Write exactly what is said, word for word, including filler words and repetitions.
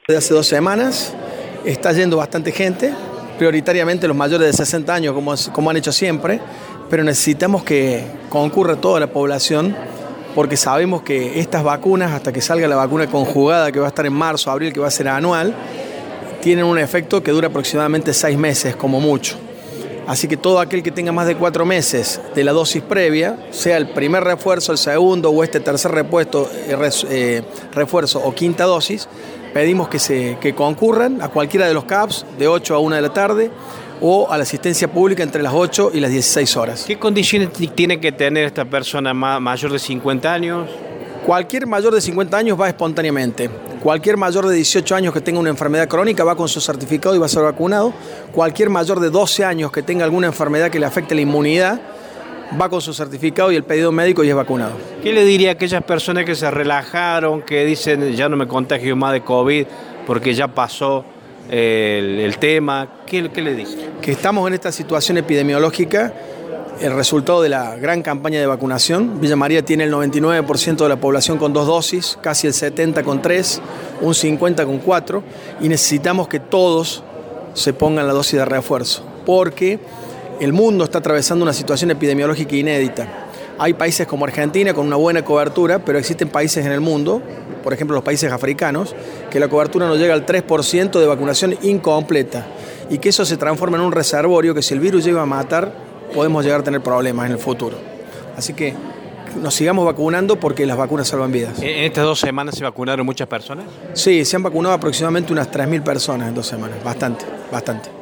De hace dos semanas está yendo bastante gente, prioritariamente los mayores de sesenta años, como, como han hecho siempre, pero necesitamos que concurra toda la población porque sabemos que estas vacunas, hasta que salga la vacuna conjugada, que va a estar en marzo, abril, que va a ser anual, tienen un efecto que dura aproximadamente seis meses, como mucho. Así que todo aquel que tenga más de cuatro meses de la dosis previa, sea el primer refuerzo, el segundo o este tercer repuesto, eh, refuerzo o quinta dosis, pedimos que, se, que concurran a cualquiera de los C A Ps de ocho a una de la tarde o a la asistencia pública entre las ocho y las dieciséis horas. ¿Qué condiciones tiene que tener esta persona mayor de cincuenta años? Cualquier mayor de cincuenta años va espontáneamente. Cualquier mayor de dieciocho años que tenga una enfermedad crónica va con su certificado y va a ser vacunado. Cualquier mayor de doce años que tenga alguna enfermedad que le afecte la inmunidad va con su certificado y el pedido médico y es vacunado. ¿Qué le diría a aquellas personas que se relajaron, que dicen ya no me contagio más de COVID porque ya pasó el, el tema? ¿Qué, qué le dice? Que estamos en esta situación epidemiológica, el resultado de la gran campaña de vacunación. Villa María tiene el noventa y nueve por ciento de la población con dos dosis, casi el setenta por ciento con tres, un cincuenta por ciento con cuatro, y necesitamos que todos se pongan la dosis de refuerzo, porque el mundo está atravesando una situación epidemiológica inédita. Hay países como Argentina con una buena cobertura, pero existen países en el mundo, por ejemplo los países africanos, que la cobertura no llega al tres por ciento de vacunación incompleta, y que eso se transforma en un reservorio que si el virus llega a matar, podemos llegar a tener problemas en el futuro. Así que nos sigamos vacunando porque las vacunas salvan vidas. ¿En estas dos semanas se vacunaron muchas personas? Sí, se han vacunado aproximadamente unas tres mil personas en dos semanas, bastante, bastante.